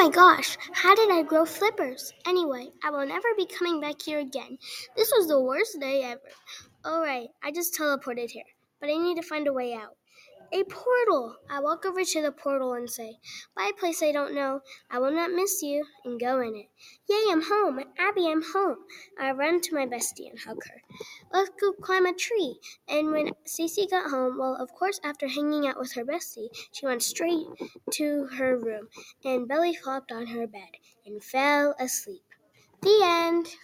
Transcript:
my gosh, how did I grow flippers? Anyway, I will never be coming back here again. This was the worst day ever. Alright, I just teleported here, but I need to find a way out. A portal! I walk over to the portal and say, "Bye, place I don't know. I will not miss you," and go in it. Yay, I'm home! Abby, I'm home! I run to my bestie and hug her. Let's go climb a tree. And when Cece got home, well, of course, after hanging out with her bestie, she went straight to her room and belly flopped on her bed and fell asleep. The end.